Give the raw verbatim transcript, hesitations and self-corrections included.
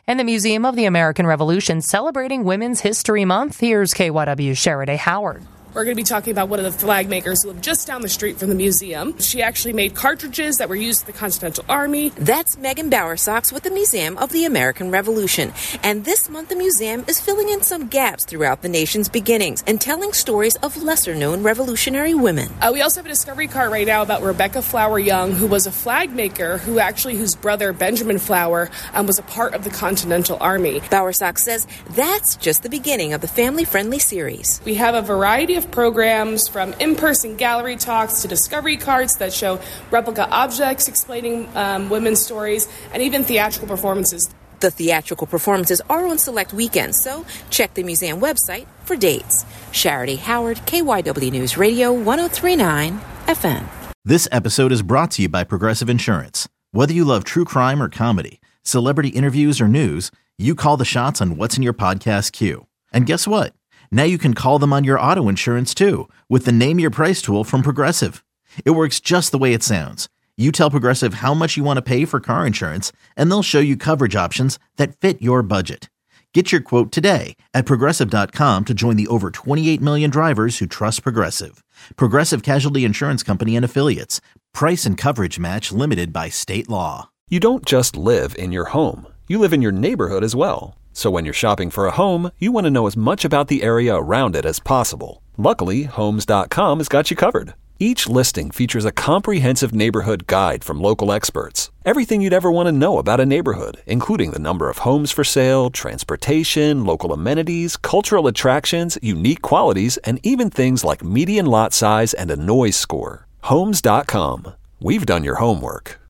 And the Museum of the American Revolution celebrating Women's History Month. Here's K Y W's Sheriday Howard. We're going to be talking about one of the flag makers who lived just down the street from the museum. She actually made cartridges that were used in the Continental Army. That's Megan Bowersox with the Museum of the American Revolution. And this month, the museum is filling in some gaps throughout the nation's beginnings and telling stories of lesser-known revolutionary women. Uh, we also have a discovery card right now about Rebecca Flower Young, who was a flag maker, who actually, whose brother Benjamin Flower um, was a part of the Continental Army. Bowersox says that's just the beginning of the family-friendly series. We have a variety of programs, from in-person gallery talks to discovery cards that show replica objects explaining um, women's stories, and even theatrical performances. The theatrical performances are on select weekends, so check the museum website for dates. Sheriday Howard, K Y W News Radio, one oh three point nine F M. This episode is brought to you by Progressive Insurance. Whether you love true crime or comedy, celebrity interviews or news, you call the shots on what's in your podcast queue. And guess what? Now you can call them on your auto insurance, too, with the Name Your Price tool from Progressive. It works just the way it sounds. You tell Progressive how much you want to pay for car insurance, and they'll show you coverage options that fit your budget. Get your quote today at Progressive dot com to join the over twenty-eight million drivers who trust Progressive. Progressive Casualty Insurance Company and Affiliates. Price and coverage match limited by state law. You don't just live in your home. You live in your neighborhood as well. So when you're shopping for a home, you want to know as much about the area around it as possible. Luckily, Homes dot com has got you covered. Each listing features a comprehensive neighborhood guide from local experts. Everything you'd ever want to know about a neighborhood, including the number of homes for sale, transportation, local amenities, cultural attractions, unique qualities, and even things like median lot size and a noise score. Homes dot com. We've done your homework.